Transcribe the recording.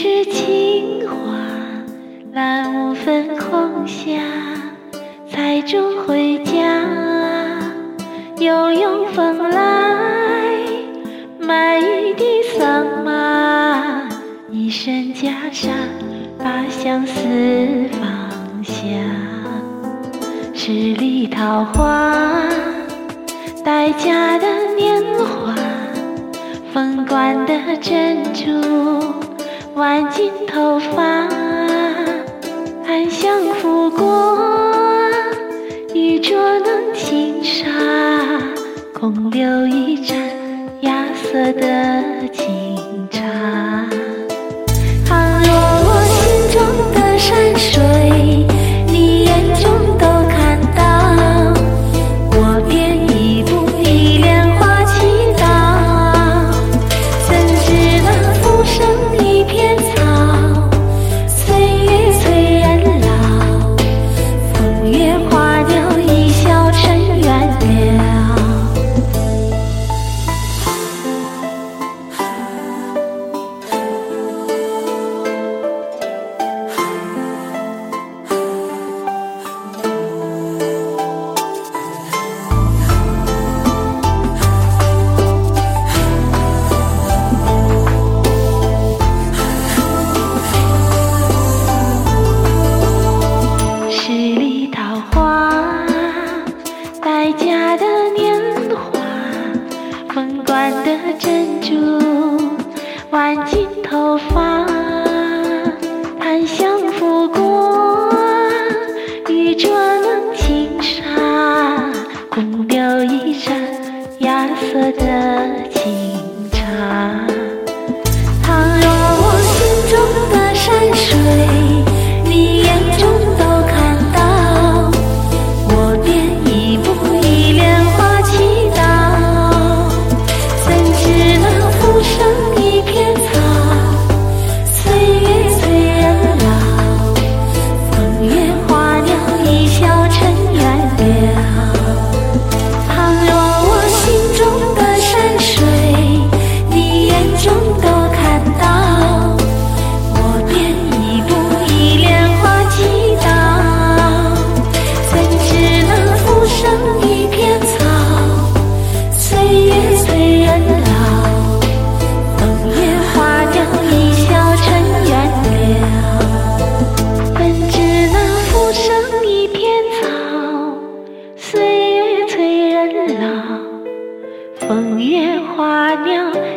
是青花，揽雾粉红霞，采竹回家，又用风来卖玉的桑麻，一身袈裟把相思放下。十里桃花，待嫁的年华，凤冠的珍珠，挽进头发，檀香拂过，玉镯能轻纱，空留一盏芽色的清茶。倘若我心中的山水，你眼中都看到，我便一步一莲花祈祷。怎知那浮生一片草，岁月催人老，风月花鸟一笑尘缘了。十里桃花，待嫁的年华，凤冠的珍珠，挽进头发，檀香拂过，玉镯能轻纱，空留一盏芽色的清茶。倘若我心中的山水，你眼中都看到，我便一步一莲花祈祷。怎知那浮生一片草，岁月催人老，风月花鸟一笑尘缘了。倘若我心中的山水，你眼中都看到，我便一步一莲花祈祷。怎知那浮生一片草，岁月催人老，风月花鸟一笑尘缘了。怎知那浮生一片草，岁月催人老，风月花鸟